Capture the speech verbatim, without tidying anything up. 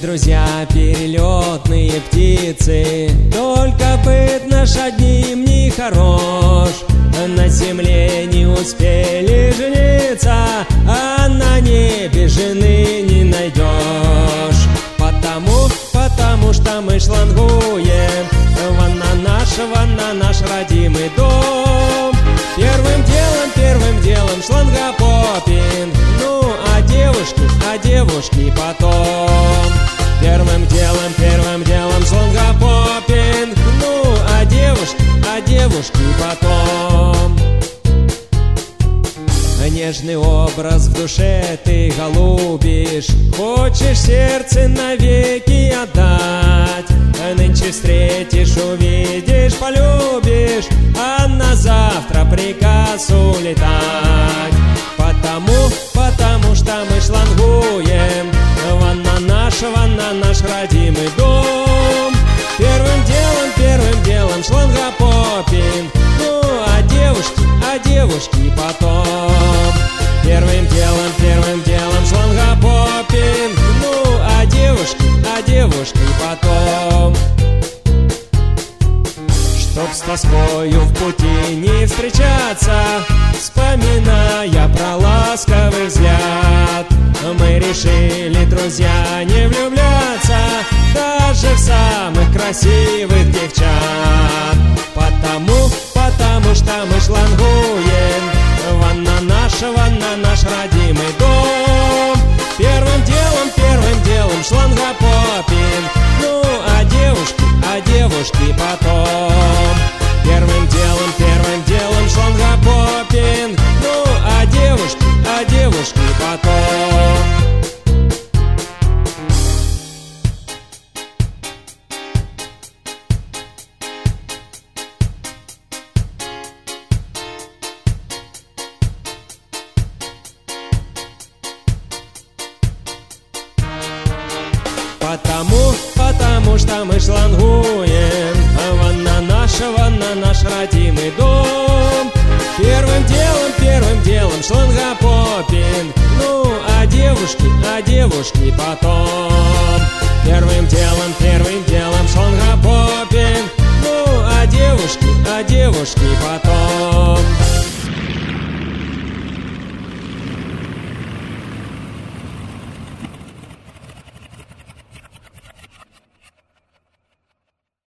друзья, перелетные птицы, только быт наш одним не хорош. На земле не успели жениться, а на небе жены не найдешь. Потому, потому что мы шлангуем, ванна наша, ванна наш родимый дом. Первым делом, первым делом шлангопопинг, ну а девушки, а девушки потом. Первым делом, первым делом шлангопопинг, ну а девушки, а девушки потом. Нежный образ в душе ты голубишь, хочешь сердце навеки отдать. Нынче встретишь, увидишь, полюбишь, а на завтра приказ улетать. Потому, потому что мы шлангуем, ванна наша, ванна наш родимый дом. Первым делом, первым делом шлангопопинг, ну а девушки, а девушки потом. Первым делом, первым делом шлангопопинг, ну а девушки, а девушки потом. Чтоб с тоскою в пути не встречаться, вспоминая про ласковый взгляд, мы решили, друзья, не влюбляться даже в самых красивых девчат. Потому, потому что мы шлангуем, ванна наша, ванна наш родимый дом. Первым делом, первым делом шлангопопинг, ну а девушки, а девушки потом. Первым делом, первым делом шлангопопинг, ну а девушки, а девушки потом. Потому, потому что мы шлангуем, ванна наша, ванна наш родимый дом. Первым делом, первым делом шлангопопинг, ну а девушки, а девушки потом. Первым делом, первым делом шлангопопинг, ну а девушки, а девушки потом.